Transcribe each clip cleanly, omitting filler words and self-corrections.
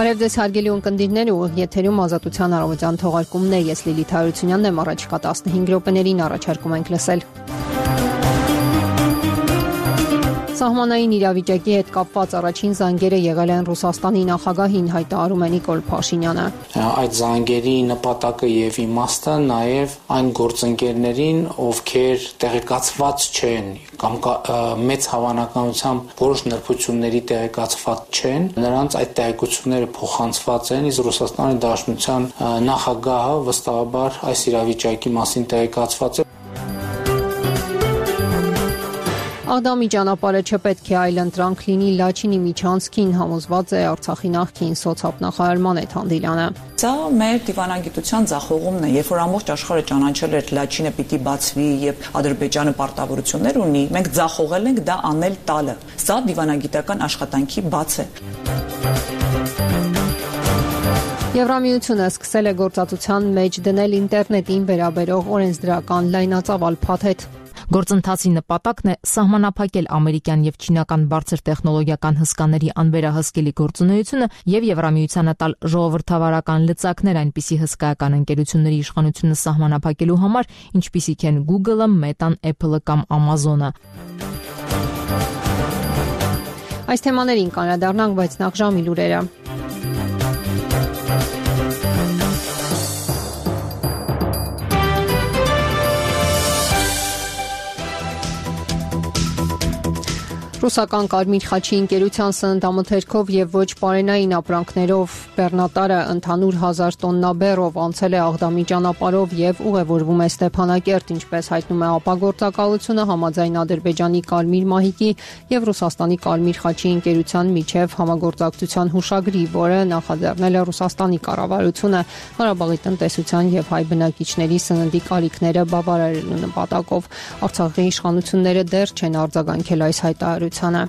Բարև ձեզ հարգելի ունկնդիրներ, ուղիղ եթերում Ազատության առավոտյան թողարկումն է, ես Լիլիթ Հայրությունյանն եմ, առաջիկա 15 րոպեներին առաջարկում ենք լսել։ Սահմանային իրավիճակի հետ կապված առաջին զանգերը եղել են Ռուսաստանի նախագահին, հայտարարում է Նիկոլ Փաշինյանը։ Այդ զանգերի նպատակը եւ իմաստը նաեւ այն գործընկերներին, ովքեր տեղեկացված չեն կամ մեծ հավանականությամբ որոշ նրբությունների տեղեկացված չեն, նրանց այդ տեղեկությունները փոխանցված են, իսկ Ռուսաստանի Դաշնության նախագահը վստահաբար այս իրավիճակի մասին տեղեկացված է։ Աղդամի ճանապարհը չպետք է այլընտրանք լինի Լաչինի միջանցքին, համոզված է Արցախի նախկին սոցիալ-նախարար Մանեթ Հանդիլյանը։ Սա մեր դիվանագիտության ձախողումն է, երբ որ ամբողջ աշխարհը ճանաչել էր Լաչինը պիտի բացվի եւ Ադրբեջանը պարտավորություններ ունի, մենք ձախողել ենք դա անել տալը։ Սա դիվանագիտական աշխատանքի բաց է։ Եվրամիությունը սկսել է գործածության մեջ դնել ինտերնետին վերաբերող օրենսդրական լայնածավալ փաթեթ։ Գործընթացի նպատակն է սահմանափակել ամերիկյան եւ չինական բարձր տեխնոլոգիական հսկաների անվերահսկելի գործունեությունը եւ Եվրամիությանը տալ ժողովրդավարական լծակներ այնպիսի հսկայական ընկերությունների իշխանությունը սահմանափակելու համար, ինչպիսիք են Google-ը, Meta-ն, Apple-ը կամ Amazon-ը։ Այս թեմաներին կանրադառնանք, բայց նախ ժամի լուրերը։ Ռուսական Կարմիր խաչի ընկերության սննդամթերքով եւ ոչ պարենային ապրանքներով բեռնատարը ընդհանուր 1000 տոննա բեռով անցել է Աղդամի ճանապարհով եւ ուղևորվում է Ստեփանակերտ, ինչպես հայտնում է ապագործակալությունը, համաձայն Ադրբեջանի Կարմիր մահիկի եւ Ռուսաստանի Կարմիր խաչի ընկերության միջև համագործակցության հուշագրի, որը նախաձեռնել է Ռուսաստանի կառավարությունը Ղարաբաղի տնտեսության եւ հայ բնակիչների սննդի կարիքները բավարարելու նպատակով։ Արցախի իշխանությունները դեռ չեն արձագանքել այս հայտարարությանը։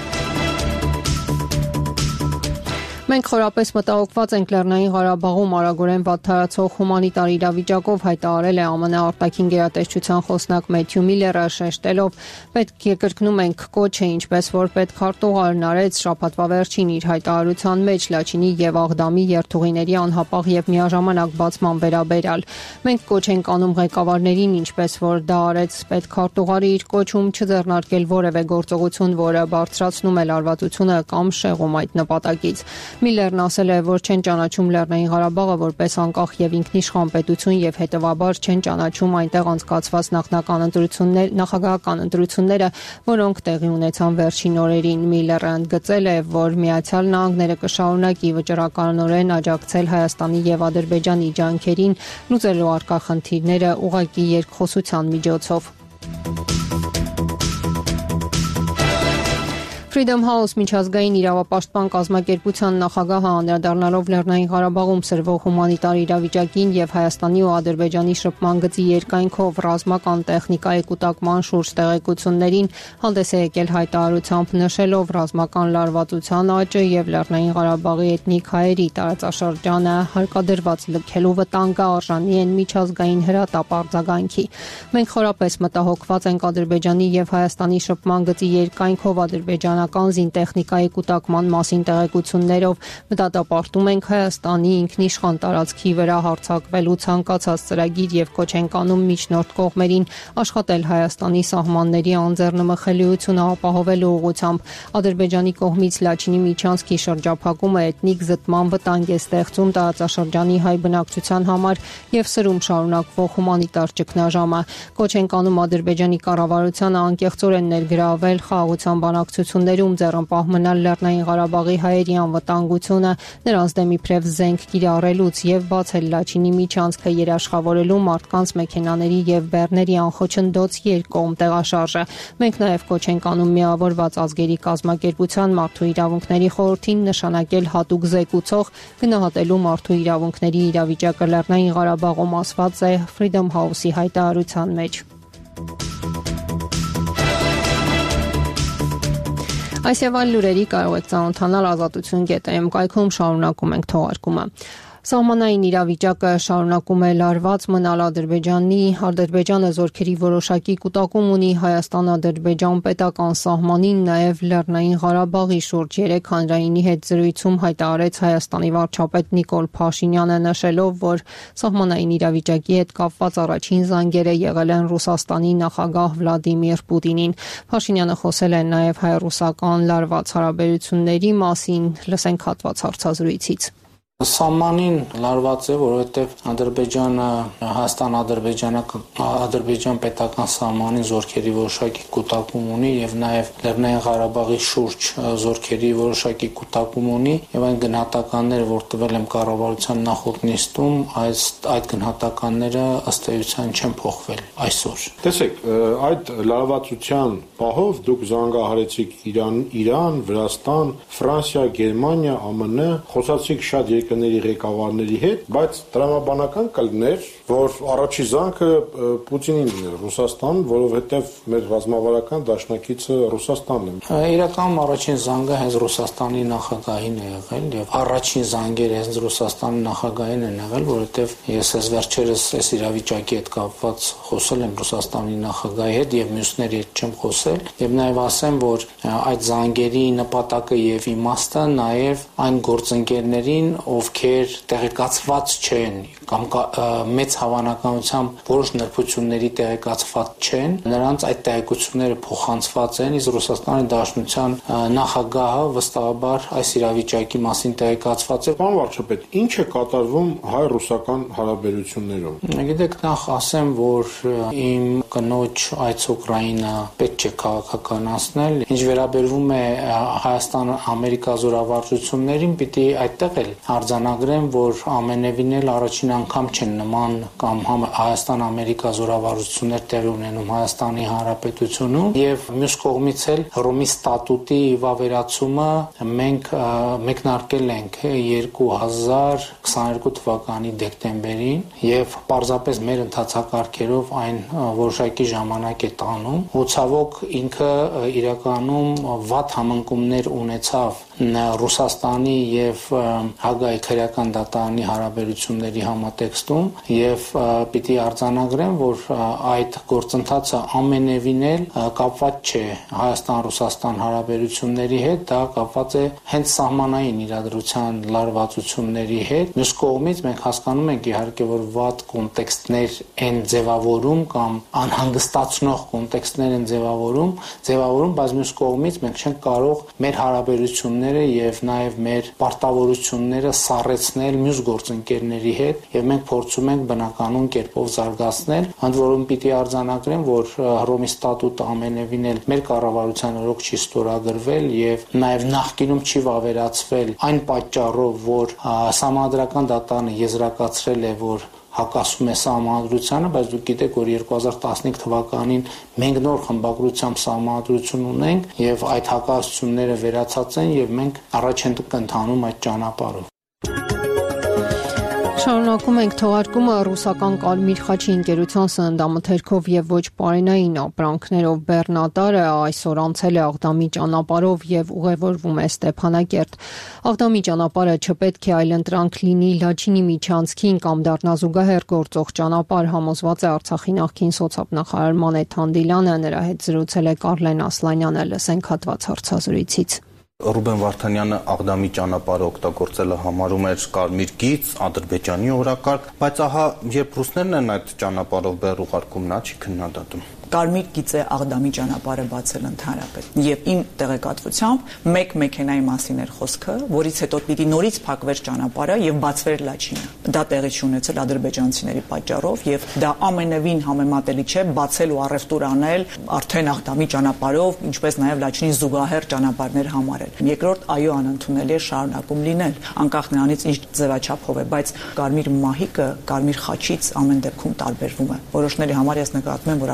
Մենք խորապես մտահոգված ենք Լեռնային Ղարաբաղում արագորեն վատթարացող հումանիտար իրավիճակով, հայտարարել է ԱՄՆ արտաքին գերատեսչության խոսնակ Մեթյու Միլլերը, շեշտելով պետք է կրկնում ենք կոչը, ինչպես որ պետքարտուղարն արեց շաբաթվա վերջին իր հայտարարության մեջ Լաչինի եւ Աղդամի երթուղիների անհապաղ եւ միաժամանակ բացման վերաբերյալ։ Մենք կոչ ենք անում ղեկավարներին, ինչպես որ դա արեց պետքարտուղարը իր կոչում, չձեռնարկել որևէ գործողություն, որը բարձրացնում է լարվածությունը կամ շեղում այդ նպատակից։ Միլլերն ասել է, որ չեն ճանաչում Լեռնային Ղարաբաղը որպես անկախ եւ ինքնիշխան պետություն եւ հետեւաբար չեն ճանաչում այնտեղ անցկացված նախագահական ընտրությունները, որոնք տեղի ունեցան վերջին օրերին։ Միլլերը ընդգծել է, որ Միացյալ Նահանգները կշարունակի վճռականորեն աջակցել Հայաստանի եւ Ադրբեջանի ջանքերին լուծելու առկա խնդիրները ուղղակի երկխոսության միջոցով։ Freedom House միջազգային իրավապաշտպան կազմակերպության նախագահը անդրադառնալով Լեռնային Ղարաբաղում սրվող հումանիտար իրավիճակին եւ Հայաստանի ու Ադրբեջանի շփման գծի երկայնքով ռազմական տեխնիկայի կուտակման շուրջ տեղեկություններին հանդես է եկել հայտարարությամբ, նշելով ռազմական լարվածության աճը եւ Լեռնային Ղարաբաղի էթնիկ հայերի տարածաշրջանը հարկադրված լքելու վտանգը արժանի են միջազգային հրատապ արձագանքի։ Մենք խորապես մտահոգված ենք Ադրբեջանի եւ Հայաստանի շփման գծի երկայնքով Ադրբեջան զինտեխնիկայի կուտակման մասին տեղեկություններով մտադապարտում ենք Հայաստանի ինքնիշխան տարածքի վրա հարձակվելու ցանկացած ծրագիր եւ կոչ ենք անում միջնորդ կողմերին աշխատել Հայաստանի սահմանների անձեռնմխելիությունը ապահովելու ուղղությամբ։ Ադրբեջանի կողմից Լաչինի միջանցքի շրջափակումը էթնիկ զտման վտանգ է ստեղծում տարածաշրջանի հայ բնակչության համար եւ սրում շարունակվող հումանիտար ճգնաժամը։ Կոչ ենք անում Ադրբեջանի կառավարությանը անկեղծորեն ներգրավել խաղաղության բանակցությունների ձեռնպահ մնալ Լեռնային Ղարաբաղի հայերի անվտանգությունը, նրանց դեմ իբրև զենք կիրառելուց եւ բացել Լաչինի միջանցքը երաշխավորելու մարդկանց մեքենաների եւ բեռների անխոչնդոց երկկողմ տեղաշարժը։ Մենք նաեւ կոչ ենք անում Միավորված ազգերի կազմակերպության մարդու իրավունքների խորհրդին նշանակել հատուկ զեկուցող գնահատելու մարդու իրավունքների իրավիճակը Լեռնային Ղարաբաղում, ասված է Freedom House-ի հայտարարության մեջ։ Այս եւ այլ լուրերի կարող եք ծանոթանալ ազատություն.am կայքում, շարունակում ենք թողարկումը։ Սահմանային իրավիճակը շարունակում է լարված մնալ Ադրբեջանը զորքերի որոշակի կուտակում ունի Հայաստան-Ադրբեջան պետական սահմանին, նաև Լեռնային Ղարաբաղի շուրջ 3 հանրայինի հետ զրույցում հայտարարեց Հայաստանի վարչապետ Նիկոլ Փաշինյանը, նշելով, որ սահմանային իրավիճակի հետ կապված առաջին զանգերը եղել են Ռուսաստանի նախագահ Վլադիմիր Պուտինին։ Փաշինյանը խոսել է նաև հայ-ռուսական լարված հարաբերությունների մասին, լսենք հատված հարցազրույցից։ Սահմանին լարված է, որովհետև Ադրբեջանը Հայաստան-Ադրբեջան պետական սահմանին զորքերի որոշակի կուտակում ունի եւ նաեւ Լեռնային Ղարաբաղի շուրջ զորքերի որոշակի կուտակում ունի եւ այն գնահատականները, որ տվել եմ կառավարության նախորդ նիստում, այդ գնահատականները ըստ էության չեն փոխվել այսօր։ Տեսեք, այդ լարվածության պահով դուք զանգահարեցիք Իրան, Վրաստան, Ֆրանսիա, Գերմանիա, ԱՄՆ, խոսացիք շատ երկրների ղեկավարների հետ, բայց տրամաբանական կլներ, որ առաջի զանգը Պուտինին լիներ Ռուսաստան, որովհետև մեր ռազմավարական դաշնակիցը Ռուսաստանն է։ Իրականում առաջին զանգը հենց Ռուսաստանի նախագահին է եղել եւ առաջին զանգերը հենց Ռուսաստանի նախագահին են եղել, որովհետև ես այս վերջերս այս իրավիճակի հետ կապված խոսել եմ Ռուսաստանի նախագահի հետ եւ մյուսների հետ չեմ խոսել եւ նաեւ ասեմ, որ այդ զանգերի նպատակը եւ իմաստը նաեւ այն գործընկերներին, ովքեր տեղեկացված չեն կամ մեծ հավանականությամբ որոշ նրբությունների տեղեկացված չեն, նրանց այդ տեղեկությունները փոխանցված են, իսկ Ռուսաստանի Դաշնության նախագահը վստահաբար այս իրավիճակի մասին տեղեկացված է։ Պարոն վարչապետ, ինչ է կատարվում հայ-ռուսական հարաբերություններում։ Գիտեք, նախ ասեմ, որ իմ կնոջ այց Ուկրաինա պետք չէ քաղաքականացնել։ Ինչ վերաբերվում է Հայաստան-Ամերիկա զորավարժություններին, պիտի այդտեղ էլ արձանագրեմ, որ ամենևին էլ առաջին անգամ չեն նման կամ Հայաստան-Ամերիկա զորավարժություններ տեղի ունենում Հայաստանի Հանրապետությունում եւ մյուս կողմից էլ Հռոմի ստատուտի վավերացումը մենք մեկնարկել ենք 2022 թվականի դեկտեմբերին եւ պարզապես մեր ընթացակարգերով այն որոշակի ժամանակ է տանում ու ցավոք ինքը իրականում վատ համընկումներ ունեցավ Ռուսաստանի եւ Հագայի քրեական դատարանի հարաբերությունների համատեքստում եւ պիտի արձանագրեմ, որ այդ գործընթացը ամենևին էլ կապված չէ Հայաստան-Ռուսաստան հարաբերությունների հետ, դա կապված է հենց սահմանային իրադրության լարվածությունների հետ։ Մյուս կողմից մենք հասկանում ենք իհարկե, որ վատ կոնտեքստներ են ձևավորում կամ անհանգստացնող կոնտեքստներ են ձևավորում, բայց մյուս կողմից մենք չենք կարող մեր հարաբերությունները եւ նաեւ մեր պարտավորությունները սառեցնել մյուս գործընկերների հետ եւ մենք փորձում ենք բնականon կերպով զարգացնել, ընդ որում պիտի արձանագրեմ, որ Հռոմի ստատուտը ամենևին էլ մեր կառավարության օրոք չի ստորագրվել եւ նաեւ նախկինում չի վավերացվել այն պատճառով, որ Սահմանադրական դատարանը եզրակացրել է, որ հակասում է սահմանադրությանը, բայց դուք գիտեք, որ 2015 թվականին մենք նոր խմբագրությամբ սահմանադրություն ունենք եւ այդ հակասությունները վերացած են եւ մենք առաջ ենք ընթանում այդ ճանապարհով։ Շարունակում ենք թողարկումը ռուսական Կարմիր խաչի ընկերության սննդամթերքով եւ ոչ պարենային ապրանքներով բեռնատարը այսօր անցել է Աղդամի ճանապարհով եւ ուղևորվում է Ստեփանակերտ։ Աղդամի ճանապարհը չպետք է այլընտրանք լինի Լաչինի միջանցքին կամ դառնա զուգահեռ գործող ճանապարհ, համոզված է Արցախի նախկին սոցիալ-նախարար Մանեթ Հանդիլյանը, նրա հետ զրուցել է Կարլեն Ասլանյանը, լսենք հատված հարցազրույցից։ Ռուբեն Վարդանյանը Աղդամի ճանապարհը օգտագործելը համարում էր կարմիր գիծ, Ադրբեջանի օրակարգ, բայց ահա երբ ռուսներն են այդ ճանապարհով բեռ ուղարկում, նա չի քննադատում։ Կարմիր գիծ է Աղդամի ճանապարհը բացել ընդհանրապես։ Եվ իմ տեղեկատվությամբ մեկ մեքենայի մասին էր խոսքը, որից հետո պիտի նորից փակվեր ճանապարհը եւ բացվեր Լաչինը։ Դա տեղի չունեցել ադրբեջանցիների պատճառով եւ դա ամենևին համեմատելի չէ բացել ու առևտուր անել արդեն Աղդամի ճանապարհով, ինչպես նաեւ Լաչինի զուգահեռ ճանապարհներ համարել։ Երկրորդ, այո, անընդունելի է շարունակում լինել, անկախ նրանից ինչ ձևաչափով է, բայց կարմիր մահիկը կարմիր խաչից ամեն դեպքում տարբերվում է։ Որոշների համար ես նկատում եմ, որ արդեն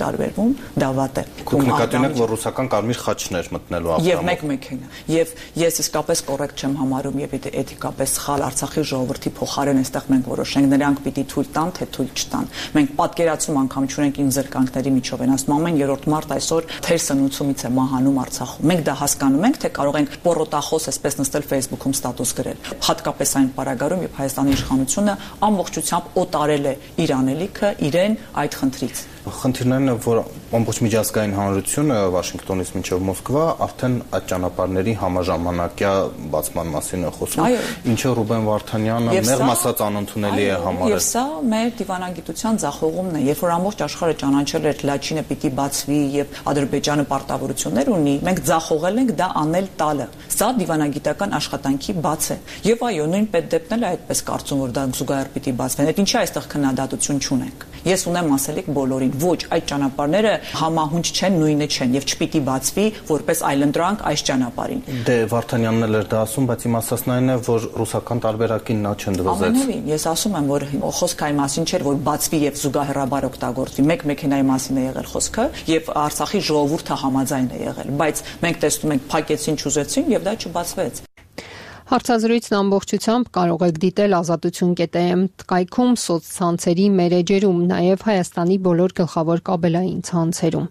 տարբերվում, դա վատ է։ Դուք նկատի ունեք, որ ռուսական կարմիր խաչներ մտնելու ապրանքով։ Եվ մեկ մեքենա։ Եվ ես իսկապես կոռեկտ չեմ համարում եւ եթե էթիկապես սխալ Արցախի ժողովրդի փոխարեն այստեղ մենք որոշենք նրանք պիտի թույլ տան, թե թույլ չտան։ Մենք պատկերացում անգամ չունենք ին զրկանքների միջով են ասում ամեն երրորդ մարդ այսօր թեր սնուցումից է մահանում Արցախում։ Մենք դա հասկանում ենք, թե կարող ենք պորոտախոս այսպես նստել Facebook-ում ստատուս գրել։ Հատկապես այն պարագայում, երբ Հայաստանի իշխանությունը ամբողջությամբ օտարել է իր անելիքը իրեն այդ խնդրից։ Խնդիրն է, որ ամբողջ միջազգային հանրությունը Վաշինգտոնից մինչև Մոսկվա արդեն այդ ճանապարհների համաժամանակյա բացման մասին է խոսում, ինչը Ռուբեն Վարդանյանը մեղմ ասած անընդունելի է համարել։ Եվ սա մեր դիվանագիտության ձախողումն է, երբ որ ամբողջ աշխարհը ճանաչել էր Լաչինը պիտի բացվի եւ Ադրբեջանը պարտավորություններ ունի, մենք ձախողել ենք դա անել տալը։ Սա դիվանագիտական աշխատանքի բաց է։ Եվ այո, նույն պետդեպն էլ է այդպես կարծում, որ դա զուգահեռ պիտի բացվեն։ Այդ ինչի այստեղ քննադատություն չունենք։ Ես ունեմ ասելիք բոլորին, ոչ, այդ ճանապարհները համահունչ չեն, նույնը չեն եւ չպիտի բացվի որպես այլընտրանք այս ճանապարհին։ Դե Վարդանյանն էլ էր դա ասում, բայց իմ ասածն այն է, որ ռուսական տարբերակին նա չընդվզեց։ Ամենևին, ես ասում եմ, որ խոսքը այն մասին չէր, որ բացվի եւ զուգահեռաբար օգտագործվի։ Մեկ մեքենայի մասին է եղել խոսքը եւ Արցախի ժողովուրդը համաձայն է եղել, բայց մենք տեսնում ենք փակեցին, չուզեցին եւ դա չբացվեց։ Հարցազրույցն ամբողջությամբ կարող եք դիտել azatutun.am կայքում, սոցցանցերի մեր էջերում, նաև Հայաստանի բոլոր գլխավոր կաբելային ցանցերում։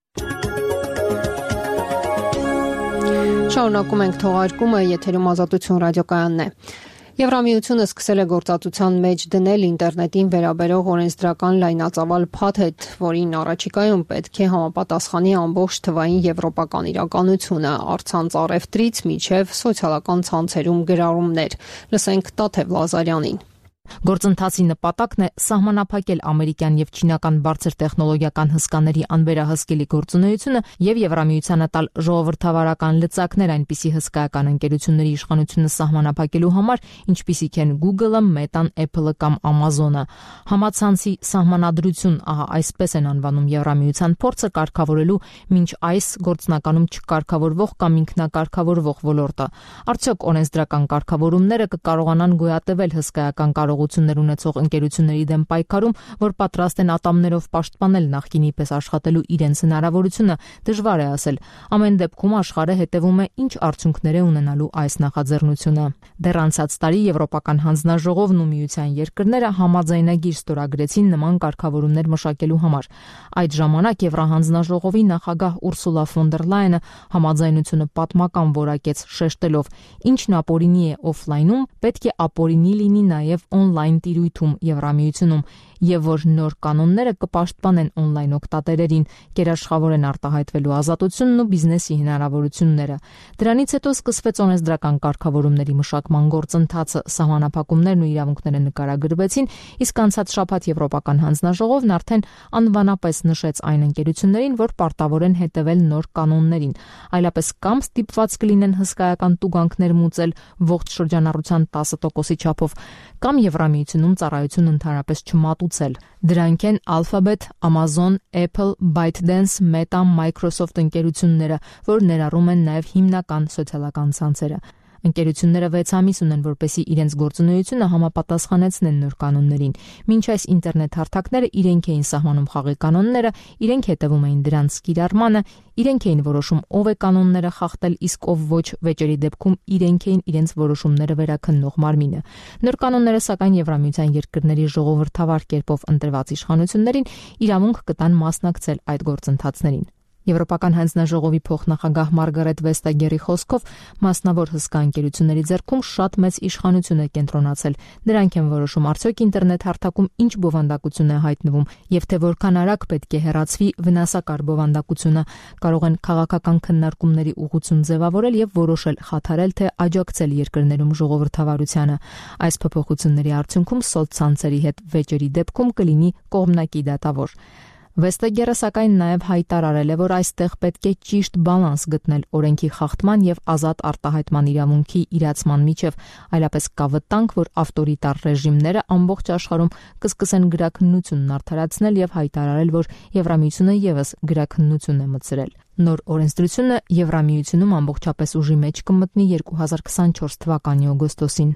Շարունակում ենք թողարկումը, եթերում Ազատություն ռադիոկայանն է։ Եվրամիությունը սկսել է գործածության մեջ դնել ինտերնետին վերաբերող օրենսդրական լայնածավալ փաթեթ, որին առաջիկայում պետք է համապատասխանի ամբողջ թվային եվրոպական իրականությունը, առցանց առևտրից մինչև սոցիալական ցանցերում գրառումներ։ Լսենք Տաթև Լազարյանին։ Գործընթացի նպատակն է սահմանափակել ամերիկյան եւ չինական բարձր տեխնոլոգիական հսկաների անվերահսկելի գործունեությունը եւ Եվրամիությանը տալ ժողովրդավարական լծակներ այնպիսի հսկայական ընկերությունների իշխանությունը սահմանափակելու համար, ինչպիսիք են Google-ը, Meta-ն, Apple-ը կամ Amazon-ը։ Համացանցի սահմանադրություն, ահա այսպես են անվանում Եվրամիության փորձը կարգավորելու մինչ այս գործնականում չկարգավորվող կամ ինքնակարգավորվող ոլորտը։ Արդյոք օրենսդրական կարգավորումները կկարողանան գոյատևել հսկայական կարողություններ ունեցող ընկերությունների դեմ պայքարում, որ պատրաստ են ատամներով պաշտպանել նախկինի պես աշխատելու իրենց հնարավորությունը, դժվար է ասել։ Ամեն դեպքում աշխարհը հետևում է ինչ արդյունքներ է ունենալու այս նախաձեռնությունը։ Դեռ անցած տարի Եվրոպական հանձնաժողովն ու Միության երկրները համաձայնագիր ստորագրեցին նման կարգավորումներ մշակելու համար։ Այդ ժամանակ Եվրահանձնաժողովի նախագահ Ուրսուլա ֆոն դեր Լայենը համաձայնությունը պատմական որակեց, շեշտելով. ինչն ապօրինի է օֆլայնում, պետք է ապօրինի լինի նաև on-line տիրույթում Եվրամիությունում, եւ որ նոր կանոնները կպաշտպանեն on-line օգտատերերին, գերաշխավորեն արտահայտվելու ազատությունն ու բիզնեսի հնարավորությունները։ Դրանից հետո սկսվեց օրենսդրական կարգավորումների մշակման գործընթացը, սահմանափակումներն ու իրավունքները նկարագրվեցին, իսկ անցած շաբաթ Եվրոպական հանձնաժողովն արդեն անվանապես նշեց այն ընկերություններին, որ պարտավոր են հետևել նոր կանոններին, այլապես կամ ստիպված կլինեն հսկայական տուգանքներ մուծել ողջ շրջանառության 10%-ի չափով, կամ Եվրամիությունում ծառայություն ընդհանրապես չմատուցել։ Դրանք են Alphabet, Amazon, Apple, ByteDance, Meta, Microsoft ընկերությունները, որ ներառում են նաև հիմնական սոցիալական ցանցերը։ Ընկերությունները 6 ամիս ունեն, որպեսզի իրենց գործունեությունը համապատասխանեցնեն նոր կանոններին։ Մինչ այս ինտերնետ հարթակները իրենք էին սահմանում խաղի կանոնները, իրենք հետևում էին դրանց կիրառմանը, իրենք էին որոշում ով է կանոնները խախտել, իսկ ով ոչ, վեճերի դեպքում իրենք էին իրենց որոշումները վերաքննող մարմինը։ Նոր կանոնները սակայն Եվրամիության երկրների ժողովրդավար կերպով ընտրված իշխանություններին իրավունք կտան մասնակցել այդ գործընթացներին։ Եվրոպական հանձնաժողովի փոխնախագահ Մարգարետ Վեստագերի խոսքով մասնավոր հսկա ընկերությունների ձեռքում շատ մեծ իշխանություն է կենտրոնացել։ Դրանք են որոշում արդյոք ինտերնետ հարթակում ինչ բովանդակություն է հայտնվում եւ թե որքան արագ պետք է հեռացվի վնասակար բովանդակությունը, կարող են քաղաքական քննարկումների ուղղություն ձևավորել եւ որոշել խաթարել թե աջակցել երկրներում ժողովրդավարությանը։ Այս փոփոխությունների արդյունքում սոցցանցերի հետ վեճերի դեպքում կլինի կողմնակի դատավոր։ Վեստագերը սակայն նաև հայտարարել է, որ այստեղ պետք է ճիշտ բալանս գտնել օրենքի խախտման եւ ազատ արտահայտման իրավունքի իրացման միջև, այլապես կա վտանգ, որ ավտորիտար ռեժիմները ամբողջ աշխարհում կսկսեն գրաքննությունն արդարացնել եւ հայտարարել, որ Եվրամիությունը եւս գրաքննություն է մտցրել։ Նոր օրենսդրությունը Եվրամիությունում ամբողջապես ուժի մեջ կմտնի 2024 թվականի օգոստոսին։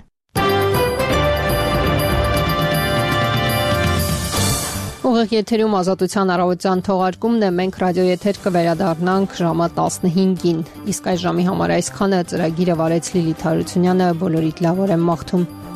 Ուղիղ եթերում Ազատության առավոտյան թողարկումն է, մենք ռադիոեթեր կվերադառնանք ժամը 15-ին։ Իսկ այս ժամի համար այսքանը, ծրագիրը վարեց Լիլիթ Հարությունյանը, բոլորիդ լավ օր եմ մաղթում։